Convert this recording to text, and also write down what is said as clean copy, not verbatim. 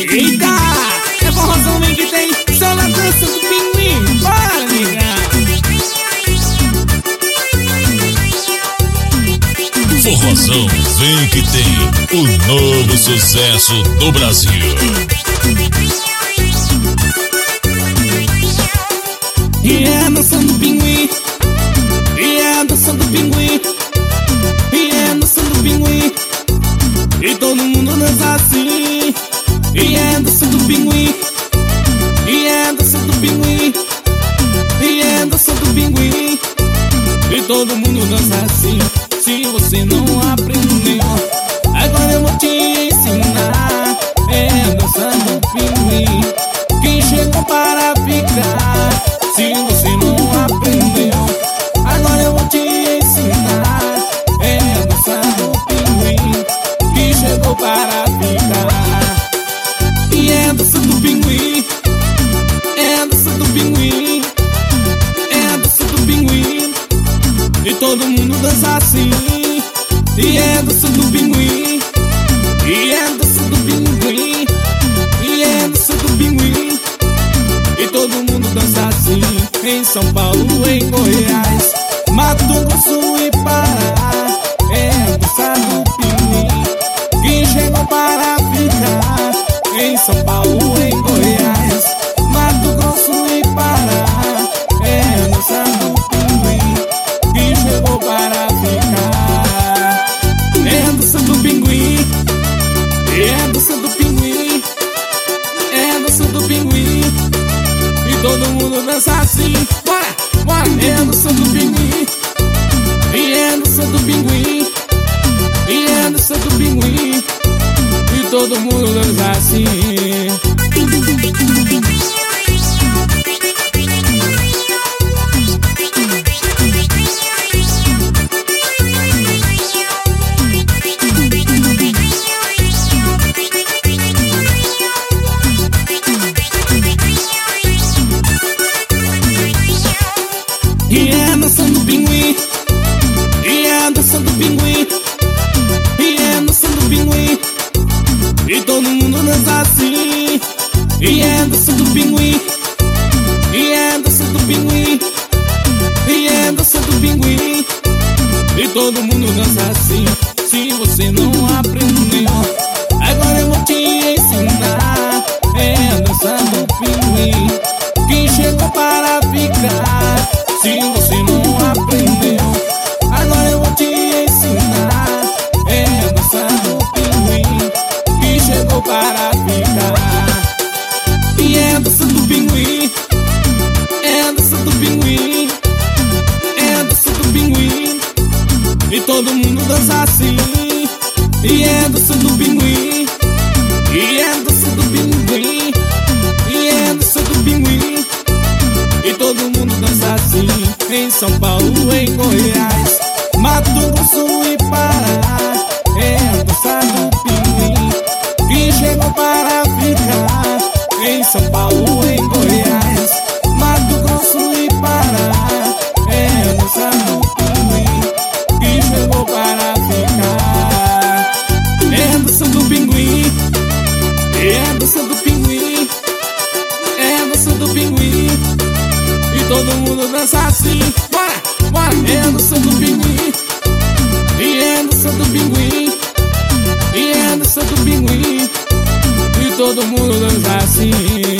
Eita, é forrozão bem que tem, só na dança do pinguim. Bora, nega. Forrozão vem que tem, o novo sucesso do Brasil. E é a dança do pinguim, e é a dança do pinguim, e é a dança do pinguim, e todo mundo dança assim. E é a dança do pinguim, e é a dança do pinguim, e é a dança do pinguim, e todo mundo dança assim. Se você não aprendeu, agora eu vou te ensinar. É a dança do pinguim, que chegou para ficar. Se você não aprendeu, agora eu vou te ensinar. É a dança do pinguim, que chegou para ficar. E é a dança do pinguim, é a dança do pinguim, é a dança do pinguim, e todo mundo dança assim. E é a dança do pinguim, e é a dança do pinguim, e é a dança do pinguim, e todo mundo dança assim. Em São Paulo, em Goiás, Mato Grosso e Pará. É a dança do pinguim, que chegou para ficar. Em São Paulo, em Goiás, Mato Grosso e Pará. É a dança do pinguim, que chegou para ficar. É a dança do pinguim, é a dança do pinguim, é a dança do pinguim, e todo mundo dança assim. Bora, bora. É a dança do pinguim, e é a dança do pinguim, e é a dança do pinguim, e todo mundo dança assim. E é a dança do pinguim, e é a dança do pinguim, e é a dança do pinguim, e todo mundo dança assim. E é a dança do pinguim, e é a dança do pinguim, e é a dança do pinguim, e todo mundo dança assim. Se você não aprendeu, agora eu vou te ensinar. É a dança do pinguim, que chegou para ficar. Se você não aprendeu, agora eu vou te ensinar. É a dança do pinguim, que chegou para ficar. E é a dança do pinguim, é a dança do pinguim, é a dança do pinguim, e todo mundo dança assim. E é a dança do pinguim, e é a dança do pinguim, e é a dança do pinguim, e todo mundo dança assim. Em São Paulo, em Goiás, Mato Grosso e Pará. É a dança do pinguim, que chegou para ficar. Em São Paulo, em Goiás, Mato Grosso e Pará. É a dança do pinguim, que chegou para ficar. É a dança do pinguim, é a dança do pinguim, é a dança do pinguim, e todo mundo dança assim. Bora, bora. É a dança do pinguim, e é a dança do pinguim, e é a dança do pinguim, e todo mundo dança assim.